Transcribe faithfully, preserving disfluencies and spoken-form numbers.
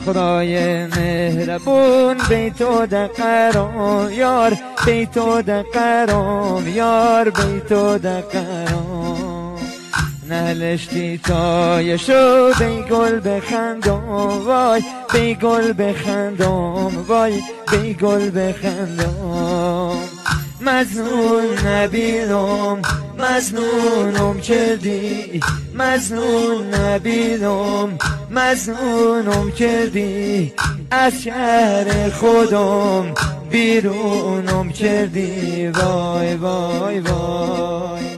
خدای مهربون بی تو دقرام یار، بی تو دقرام یار، بی تو دقرام. نهلشتی تایشو بی گل بخندم وای، بی گل بخندم وای، بی گل بخندم. مزنون نبینم مزنونم کردی، مزنون نبینم مزنونم کردی، از شهر خودم بیرونم کردی وای وای وای.